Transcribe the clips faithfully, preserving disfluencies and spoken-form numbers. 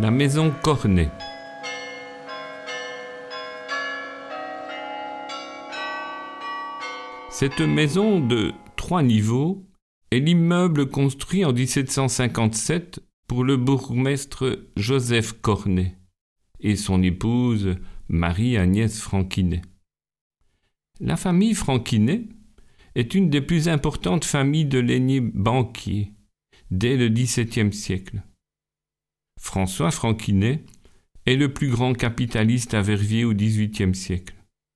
La maison Cornet. Cette maison de trois niveaux est l'immeuble construit en dix-sept cent cinquante-sept pour le bourgmestre Joseph Cornet et son épouse Marie-Agnès Franquinet. La famille Franquinet est une des plus importantes familles de lainiers banquiers dès le dix-septième siècle. François Franquinet est le plus grand capitaliste à Verviers au dix-huitième siècle.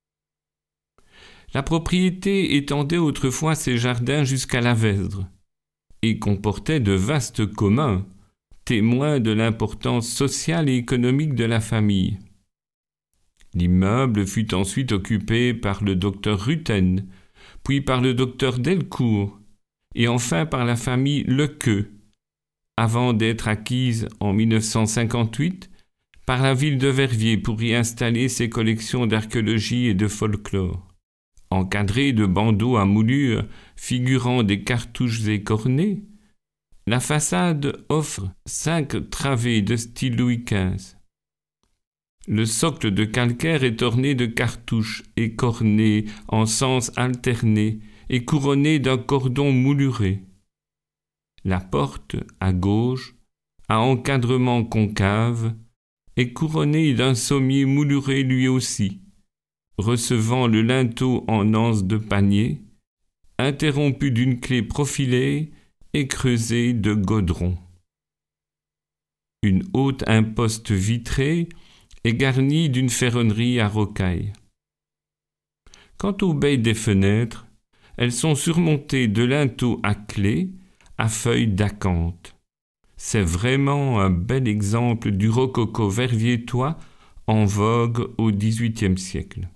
La propriété étendait autrefois ses jardins jusqu'à la Vesdre et comportait de vastes communs, témoins de l'importance sociale et économique de la famille. L'immeuble fut ensuite occupé par le docteur Rutten, puis par le docteur Delcourt et enfin par la famille Lequeux, avant d'être acquise en mille neuf cent cinquante-huit par la ville de Verviers pour y installer ses collections d'archéologie et de folklore. Encadrée de bandeaux à moulures figurant des cartouches et cornets, la façade offre cinq travées de style Louis quinze. Le socle de calcaire est orné de cartouches et cornets en sens alterné et couronné d'un cordon mouluré. La porte, à gauche, à encadrement concave, est couronnée d'un sommier mouluré lui aussi, recevant le linteau en anse de panier, interrompu d'une clé profilée et creusée de godron. Une haute imposte vitrée est garnie d'une ferronnerie à rocaille. Quant aux baies des fenêtres, elles sont surmontées de linteaux à clé à feuilles d'acanthe. C'est vraiment un bel exemple du rococo verviétois en vogue au dix-huitième siècle.